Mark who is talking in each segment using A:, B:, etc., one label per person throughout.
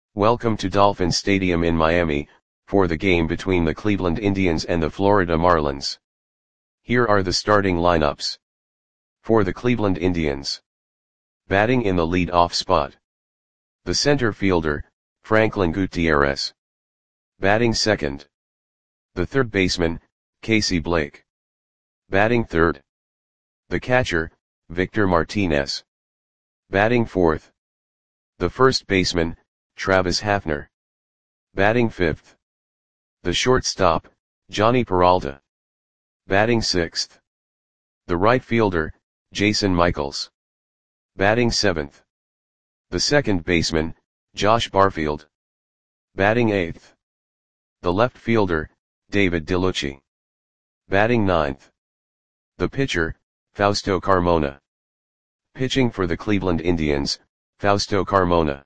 A: Welcome to Dolphin Stadium in Miami, for the game between the Cleveland Indians and the Florida Marlins. Here are the starting lineups. For the Cleveland Indians. Batting in the lead-off spot. The center fielder, Franklin Gutierrez. Batting second. The third baseman, Casey Blake. Batting third. The catcher, Victor Martinez. Batting fourth. The first baseman, Travis Hafner. Batting fifth. The shortstop, Jhonny Peralta. Batting sixth. The right fielder, Jason Michaels. Batting seventh. The second baseman, Josh Barfield. Batting eighth. The left fielder, David DeLucci. Batting ninth. The pitcher, Fausto Carmona. Pitching for the Cleveland Indians, Fausto Carmona.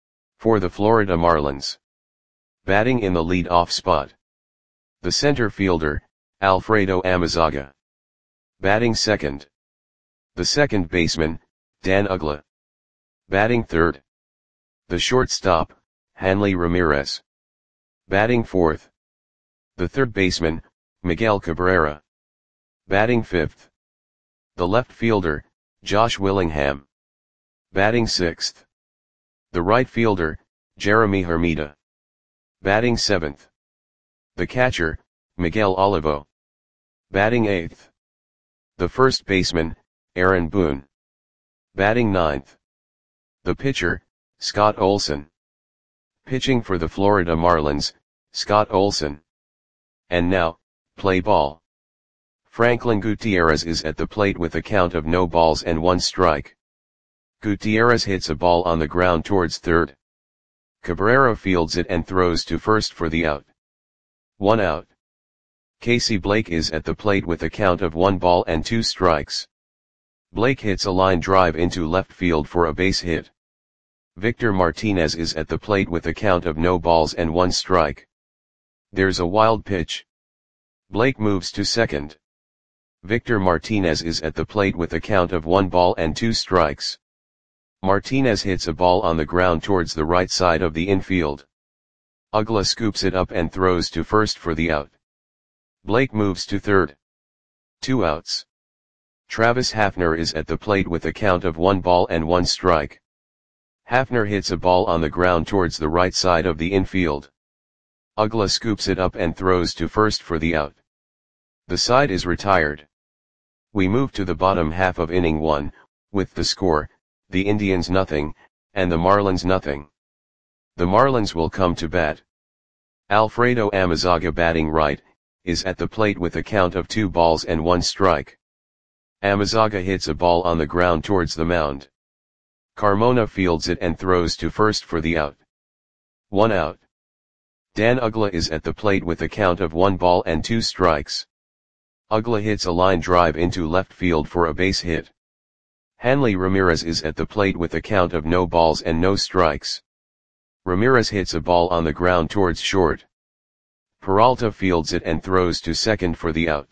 A: For the Florida Marlins. Batting in the lead-off spot. The center fielder, Alfredo Amezaga. Batting second. The second baseman, Dan Uggla. Batting third. The shortstop, Hanley Ramirez. Batting fourth. The third baseman, Miguel Cabrera. Batting fifth. The left fielder, Josh Willingham. Batting sixth. The right fielder, Jeremy Hermida. Batting seventh. The catcher, Miguel Olivo. Batting eighth. The first baseman, Aaron Boone. Batting ninth. The pitcher, Scott Olson. Pitching for the Florida Marlins, Scott Olson. And now, play ball. Franklin Gutierrez is at the plate with a count of no balls and one strike. Gutierrez hits a ball on the ground towards third. Cabrera fields it and throws to first for the out. 1 out. Casey Blake is at the plate with a count of 1 ball and 2 strikes. Blake hits a line drive into left field for a base hit. Victor Martinez is at the plate with a count of no balls and 1 strike. There's a wild pitch. Blake moves to second. Victor Martinez is at the plate with a count of 1 ball and 2 strikes. Martinez hits a ball on the ground towards the right side of the infield. Uggla scoops it up and throws to first for the out. Blake moves to third. 2 outs. Travis Hafner is at the plate with a count of 1 ball and 1 strike. Hafner hits a ball on the ground towards the right side of the infield. Uggla scoops it up and throws to first for the out. The side is retired. We move to the bottom half of inning 1, with the score, the Indians nothing, and the Marlins nothing. The Marlins will come to bat. Alfredo Amezaga batting right, is at the plate with a count of 2 balls and 1 strike. Amezaga hits a ball on the ground towards the mound. Carmona fields it and throws to first for the out. 1 out. Dan Uggla is at the plate with a count of 1 ball and 2 strikes. Uggla hits a line drive into left field for a base hit. Hanley Ramirez is at the plate with a count of no balls and no strikes. Ramirez hits a ball on the ground towards short. Peralta fields it and throws to second for the out.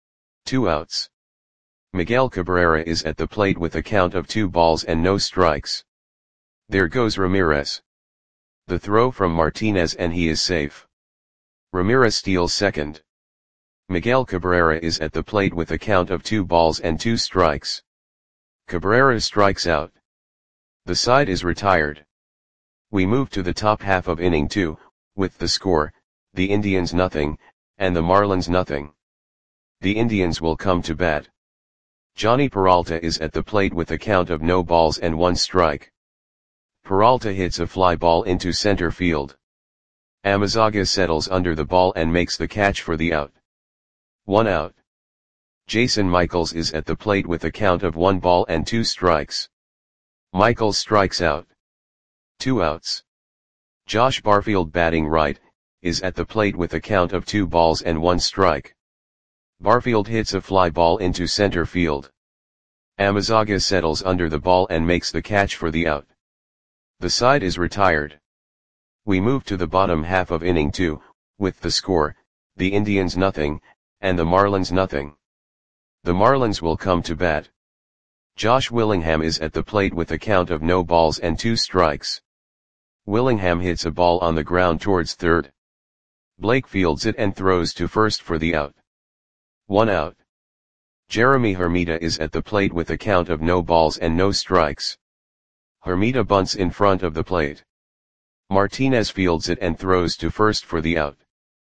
A: 2 outs. Miguel Cabrera is at the plate with a count of 2 balls and no strikes. There goes Ramirez. The throw from Martinez and he is safe. Ramirez steals second. Miguel Cabrera is at the plate with a count of 2 balls and 2 strikes. Cabrera strikes out. The side is retired. We move to the top half of inning 2, with the score, the Indians nothing, and the Marlins nothing. The Indians will come to bat. Jhonny Peralta is at the plate with a count of no balls and 1 strike. Peralta hits a fly ball into center field. Amezaga settles under the ball and makes the catch for the out. 1 out. Jason Michaels is at the plate with a count of 1 ball and 2 strikes. Michaels strikes out. 2 outs. Josh Barfield batting right, is at the plate with a count of 2 balls and 1 strike. Barfield hits a fly ball into center field. Amezaga settles under the ball and makes the catch for the out. The side is retired. We move to the bottom half of inning 2, with the score, the Indians nothing, and the Marlins nothing. The Marlins will come to bat. Josh Willingham is at the plate with a count of no balls and 2 strikes. Willingham hits a ball on the ground towards third. Blake fields it and throws to first for the out. 1 out. Jeremy Hermida is at the plate with a count of no balls and no strikes. Hermida bunts in front of the plate. Martinez fields it and throws to first for the out.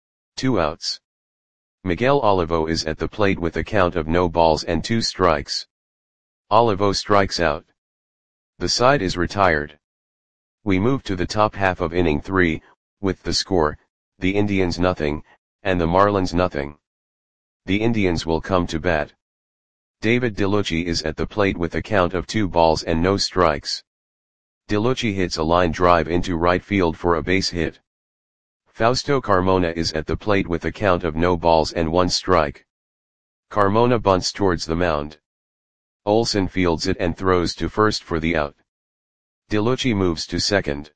A: 2 outs. Miguel Olivo is at the plate with a count of no balls and 2 strikes. Olivo strikes out. The side is retired. We move to the top half of inning 3, with the score, the Indians nothing, and the Marlins nothing. The Indians will come to bat. David DeLucci is at the plate with a count of 2 balls and no strikes. DeLucci hits a line drive into right field for a base hit. Fausto Carmona is at the plate with a count of no balls and 1 strike. Carmona bunts towards the mound. Olson fields it and throws to first for the out. DeLucci moves to second.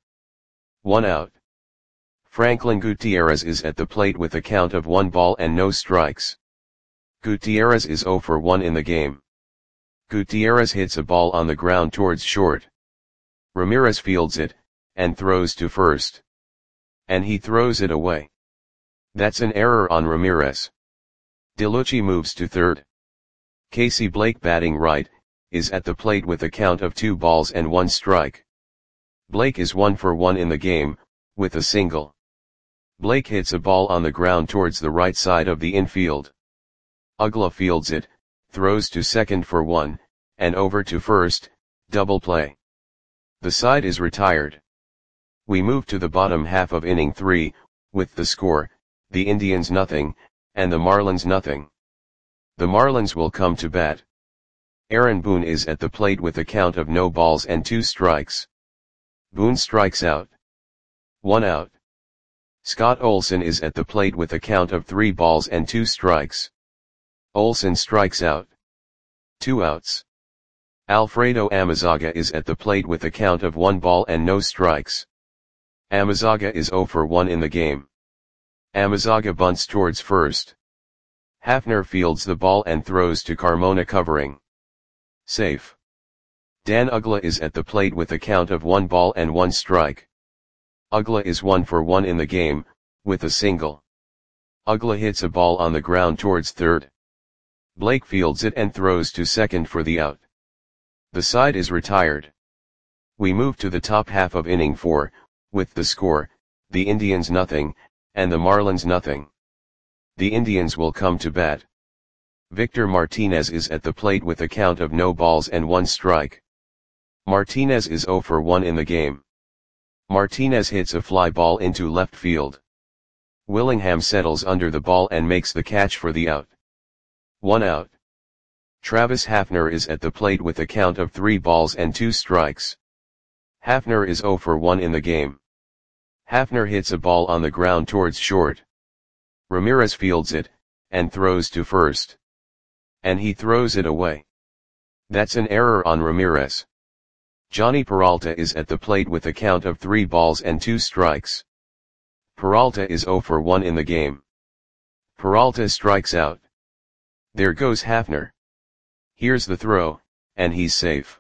A: 1 out. Franklin Gutierrez is at the plate with a count of 1 ball and no strikes. Gutierrez is 0 for 1 in the game. Gutierrez hits a ball on the ground towards short. Ramirez fields it, and throws to first. And he throws it away. That's an error on Ramirez. DeLucci moves to third. Casey Blake, batting right, is at the plate with a count of 2 balls and 1 strike. Blake is 1 for 1 in the game, with a single. Blake hits a ball on the ground towards the right side of the infield. Uggla fields it, throws to second for 1, and over to first, double play. The side is retired. We move to the bottom half of inning 3, with the score, the Indians nothing, and the Marlins nothing. The Marlins will come to bat. Aaron Boone is at the plate with a count of no balls and 2 strikes. Boone strikes out. 1 out. Scott Olson is at the plate with a count of 3 balls and 2 strikes. Olson strikes out. 2 outs. Alfredo Amezaga is at the plate with a count of 1 ball and no strikes. Amezaga is 0 for 1 in the game. Amezaga bunts towards first. Hafner fields the ball and throws to Carmona, covering. Safe. Dan Uggla is at the plate with a count of 1 ball and 1 strike. Uggla is 1 for 1 in the game, with a single. Uggla hits a ball on the ground towards third. Blake fields it and throws to second for the out. The side is retired. We move to the top half of inning 4, with the score, the Indians nothing, and the Marlins nothing. The Indians will come to bat. Victor Martinez is at the plate with a count of no balls and 1 strike. Martinez is 0 for 1 in the game. Martinez hits a fly ball into left field. Willingham settles under the ball and makes the catch for the out. 1 out. Travis Hafner is at the plate with a count of 3 balls and 2 strikes. Hafner is 0 for 1 in the game. Hafner hits a ball on the ground towards short. Ramirez fields it, and throws to first. And he throws it away. That's an error on Ramirez. Johnny Peralta is at the plate with a count of 3 balls and 2 strikes. Peralta is 0 for 1 in the game. Peralta strikes out. There goes Hafner. Here's the throw, and he's safe.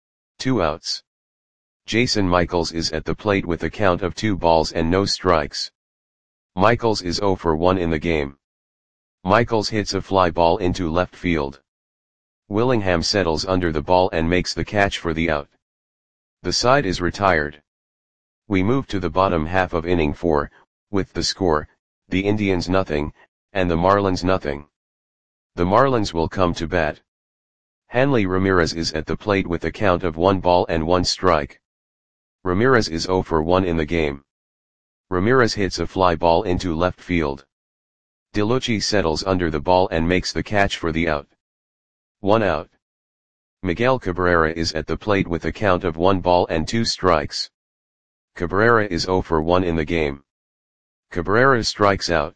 A: 2 outs. Jason Michaels is at the plate with a count of 2 balls and no strikes. Michaels is 0 for 1 in the game. Michaels hits a fly ball into left field. Willingham settles under the ball and makes the catch for the out. The side is retired. We move to the bottom half of inning 4, with the score, the Indians nothing, and the Marlins nothing. The Marlins will come to bat. Hanley Ramirez is at the plate with a count of 1 ball and 1 strike. Ramirez is 0 for 1 in the game. Ramirez hits a fly ball into left field. DeLucci settles under the ball and makes the catch for the out. 1 out. Miguel Cabrera is at the plate with a count of 1 ball and 2 strikes. Cabrera is 0 for 1 in the game. Cabrera strikes out.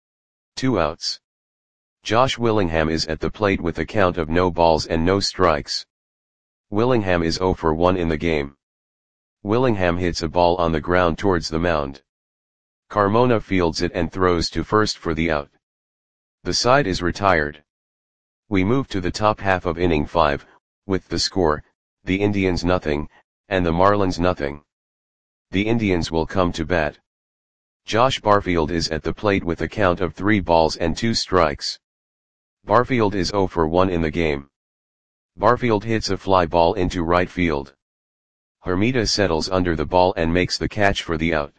A: 2 outs. Josh Willingham is at the plate with a count of no balls and no strikes. Willingham is 0 for 1 in the game. Willingham hits a ball on the ground towards the mound. Carmona fields it and throws to first for the out. The side is retired. We move to the top half of inning 5, with the score, the Indians nothing, and the Marlins nothing. the Indians will come to bat. Josh Barfield is at the plate with a count of 3 balls and 2 strikes. Barfield is 0 for 1 in the game. Barfield hits a fly ball into right field. Hermida settles under the ball and makes the catch for the out.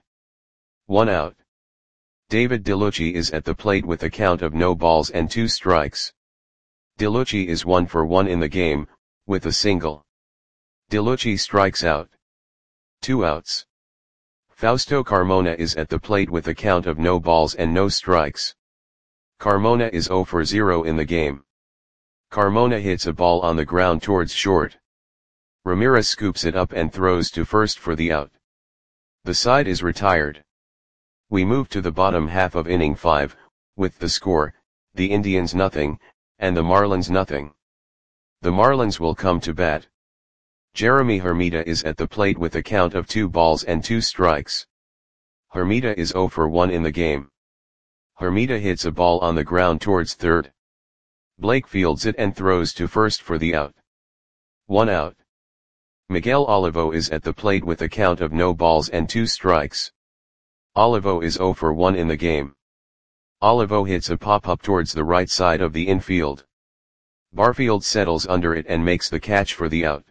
A: 1 out. David DeLucci is at the plate with a count of no balls and 2 strikes. DeLucci is 1 for 1 in the game, with a single. DeLucci strikes out. 2 outs. Fausto Carmona is at the plate with a count of no balls and no strikes. Carmona is 0 for 0 in the game. Carmona hits a ball on the ground towards short. Ramirez scoops it up and throws to first for the out. The side is retired. We move to the bottom half of inning 5, with the score, the Indians nothing, and the Marlins nothing. The Marlins will come to bat. Jeremy Hermida is at the plate with a count of 2 balls and 2 strikes. Hermida is 0 for 1 in the game. Hermida hits a ball on the ground towards third. Blake fields it and throws to first for the out. 1 out. Miguel Olivo is at the plate with a count of no balls and 2 strikes. Olivo is 0 for 1 in the game. Olivo hits a pop-up towards the right side of the infield. Barfield settles under it and makes the catch for the out.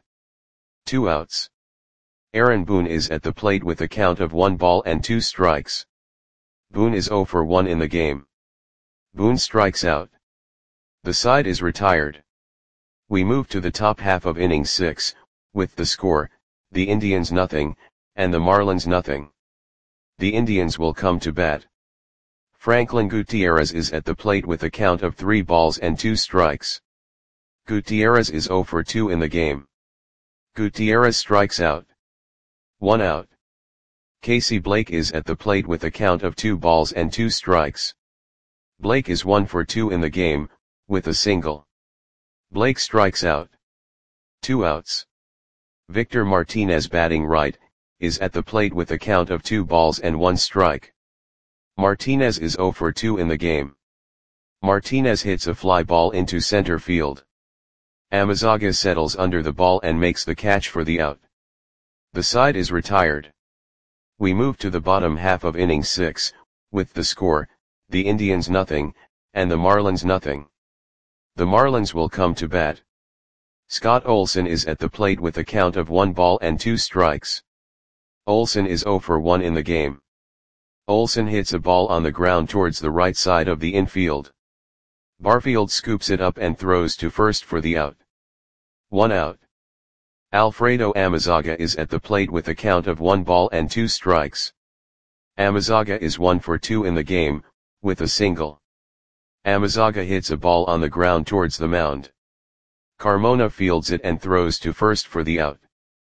A: 2 outs. Aaron Boone is at the plate with a count of 1 ball and 2 strikes. Boone is 0 for 1 in the game. Boone strikes out. The side is retired. We move to the top half of inning 6, with the score, the Indians nothing, and the Marlins nothing. The Indians will come to bat. Franklin Gutierrez is at the plate with a count of 3 balls and 2 strikes. Gutierrez is 0 for 2 in the game. Gutierrez strikes out. 1 out. Casey Blake is at the plate with a count of 2 balls and 2 strikes. Blake is 1 for 2 in the game, with a single. Blake strikes out. 2 outs. Victor Martinez, batting right, is at the plate with a count of 2 balls and 1 strike. Martinez is 0 for 2 in the game. Martinez hits a fly ball into center field. Amezaga settles under the ball and makes the catch for the out. The side is retired. We move to the bottom half of inning 6, with the score, the Indians nothing, and the Marlins nothing. The Marlins will come to bat. Scott Olson is at the plate with a count of 1 ball and 2 strikes. Olson is 0 for 1 in the game. Olson hits a ball on the ground towards the right side of the infield. Barfield scoops it up and throws to first for the out. 1 out. Alfredo Amezaga is at the plate with a count of 1 ball and 2 strikes. Amezaga is 1 for 2 in the game, with a single. Amezaga hits a ball on the ground towards the mound. Carmona fields it and throws to first for the out.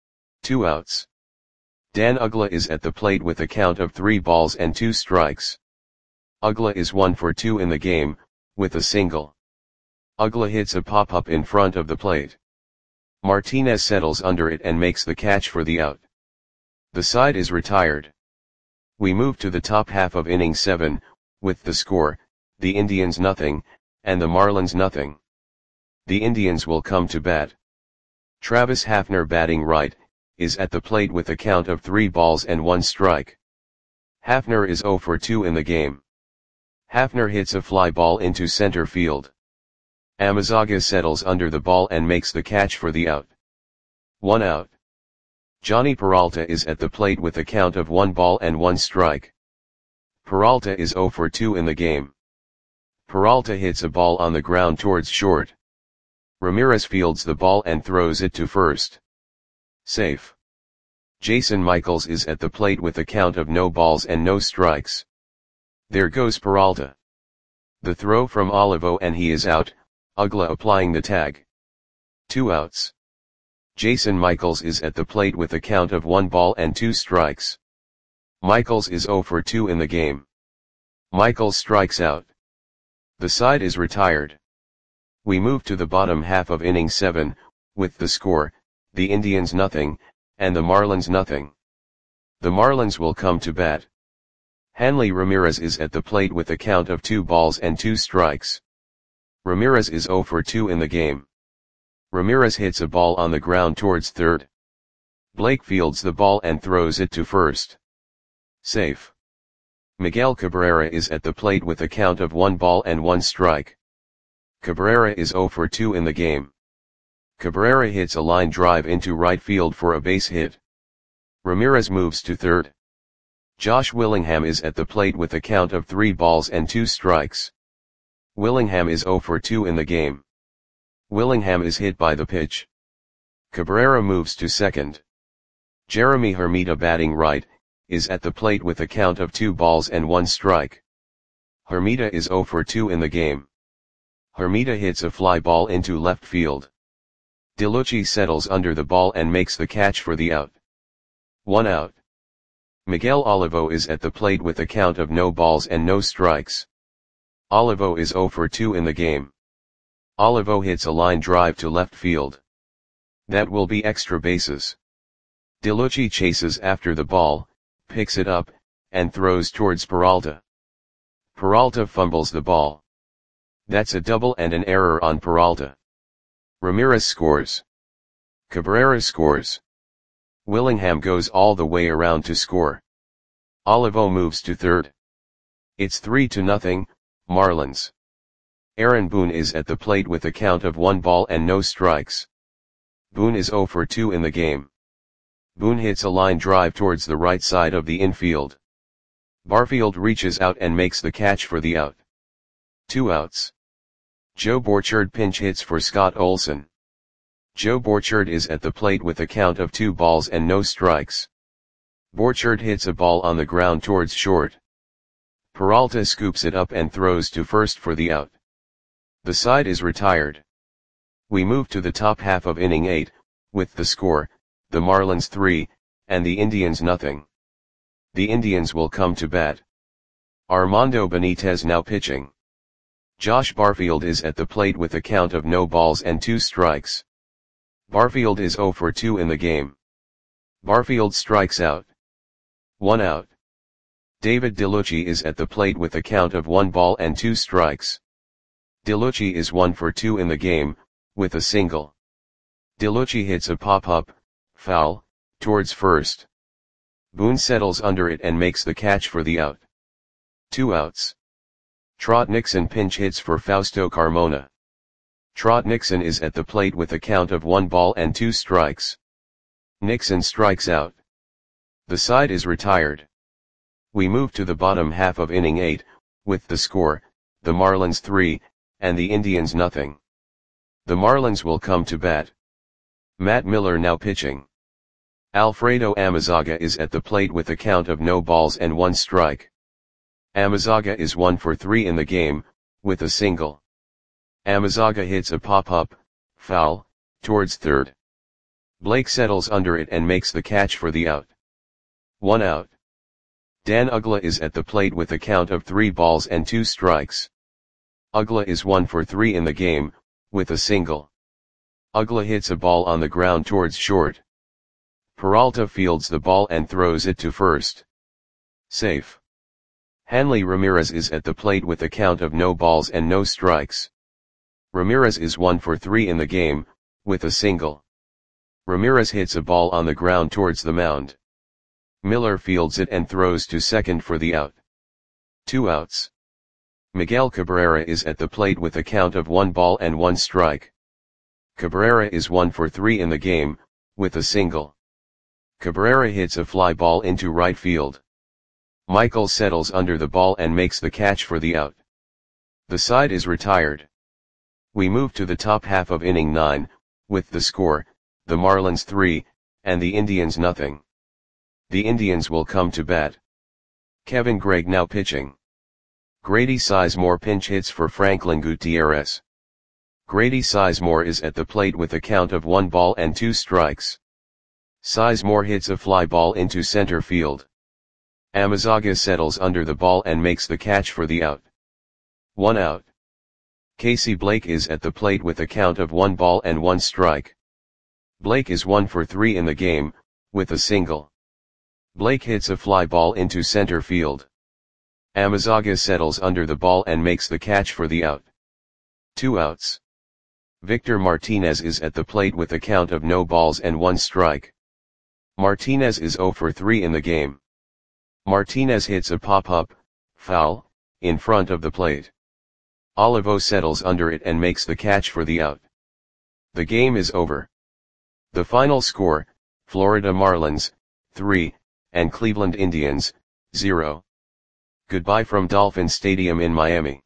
A: 2 outs. Dan Uggla is at the plate with a count of 3 balls and 2 strikes. Uggla is 1 for 2 in the game, with a single. Uggla hits a pop-up in front of the plate. Martinez settles under it and makes the catch for the out. The side is retired. We move to the top half of inning 7, with the score, the Indians nothing, and the Marlins nothing. The Indians will come to bat. Travis Hafner, batting right, is at the plate with a count of 3 balls and 1 strike. Hafner is 0 for 2 in the game. Hafner hits a fly ball into center field. Amezaga settles under the ball and makes the catch for the out. 1 out. Johnny Peralta is at the plate with a count of 1 ball and 1 strike. Peralta is 0 for 2 in the game. Peralta hits a ball on the ground towards short. Ramirez fields the ball and throws it to first. Safe. Jason Michaels is at the plate with a count of no balls and no strikes. There goes Peralta. The throw from Olivo and he is out, Uggla applying the tag. 2 outs. Jason Michaels is at the plate with a count of 1 ball and 2 strikes. Michaels is 0 for 2 in the game. Michaels strikes out. The side is retired. We move to the bottom half of inning 7, with the score, the Indians nothing, and the Marlins nothing. The Marlins will come to bat. Hanley Ramirez is at the plate with a count of 2 balls and 2 strikes. Ramirez is 0 for 2 in the game. Ramirez hits a ball on the ground towards third. Blake fields the ball and throws it to first. Safe. Miguel Cabrera is at the plate with a count of 1 ball and 1 strike. Cabrera is 0 for 2 in the game. Cabrera hits a line drive into right field for a base hit. Ramirez moves to third. Josh Willingham is at the plate with a count of 3 balls and 2 strikes. Willingham is 0 for 2 in the game. Willingham is hit by the pitch. Cabrera moves to second. Jeremy Hermida, batting right, is at the plate with a count of 2 balls and 1 strike. Hermida is 0 for 2 in the game. Hermida hits a fly ball into left field. DeLucci settles under the ball and makes the catch for the out. 1 out. Miguel Olivo is at the plate with a count of no balls and no strikes. Olivo is 0 for 2 in the game. Olivo hits a line drive to left field. That will be extra bases. DeLucci chases after the ball, picks it up, and throws towards Peralta. Peralta fumbles the ball. That's a double and an error on Peralta. Ramirez scores. Cabrera scores. Willingham goes all the way around to score. Olivo moves to third. It's 3-0, Marlins. Aaron Boone is at the plate with a count of 1 ball and no strikes. Boone is 0 for 2 in the game. Boone hits a line drive towards the right side of the infield. Barfield reaches out and makes the catch for the out. 2 outs. Joe Borchard pinch hits for Scott Olson. Joe Borchard is at the plate with a count of 2 balls and no strikes. Borchard hits a ball on the ground towards short. Peralta scoops it up and throws to first for the out. The side is retired. We move to the top half of inning 8, with the score, the Marlins 3, and the Indians nothing. The Indians will come to bat. Armando Benitez now pitching. Josh Barfield is at the plate with a count of no balls and 2 strikes. Barfield is 0 for 2 in the game. Barfield strikes out. 1 out. David DeLucci is at the plate with a count of 1 ball and 2 strikes. DeLucci is 1 for 2 in the game, with a single. DeLucci hits a pop-up, foul, towards first. Boone settles under it and makes the catch for the out. 2 outs. Trot Nixon pinch hits for Fausto Carmona. Trot Nixon is at the plate with a count of 1 ball and 2 strikes. Nixon strikes out. The side is retired. We move to the bottom half of inning 8, with the score, the Marlins 3, and the Indians nothing. The Marlins will come to bat. Matt Miller now pitching. Alfredo Amezaga is at the plate with a count of no balls and 1 strike. Amezaga is 1 for 3 in the game, with a single. Amezaga hits a pop-up, foul, towards third. Blake settles under it and makes the catch for the out. 1 out. Dan Uggla is at the plate with a count of 3 balls and 2 strikes. Uggla is 1 for 3 in the game, with a single. Uggla hits a ball on the ground towards short. Peralta fields the ball and throws it to first. Safe. Hanley Ramirez is at the plate with a count of no balls and no strikes. Ramirez is 1 for 3 in the game, with a single. Ramirez hits a ball on the ground towards the mound. Miller fields it and throws to second for the out. 2 outs. Miguel Cabrera is at the plate with a count of 1 ball and 1 strike. Cabrera is 1 for 3 in the game, with a single. Cabrera hits a fly ball into right field. Michael settles under the ball and makes the catch for the out. The side is retired. We move to the top half of inning 9, with the score, the Marlins 3, and the Indians nothing. The Indians will come to bat. Kevin Gregg now pitching. Grady Sizemore pinch hits for Franklin Gutierrez. Grady Sizemore is at the plate with a count of 1 ball and 2 strikes. Sizemore hits a fly ball into center field. Amezaga settles under the ball and makes the catch for the out. 1 out. Casey Blake is at the plate with a count of 1 ball and 1 strike. Blake is 1 for 3 in the game, with a single. Blake hits a fly ball into center field. Amezaga settles under the ball and makes the catch for the out. 2 outs. Victor Martinez is at the plate with a count of no balls and 1 strike. Martinez is 0 for 3 in the game. Martinez hits a pop-up, foul, in front of the plate. Olivo settles under it and makes the catch for the out. The game is over. The final score, Florida Marlins, 3, and Cleveland Indians, 0. Goodbye from Dolphin Stadium in Miami.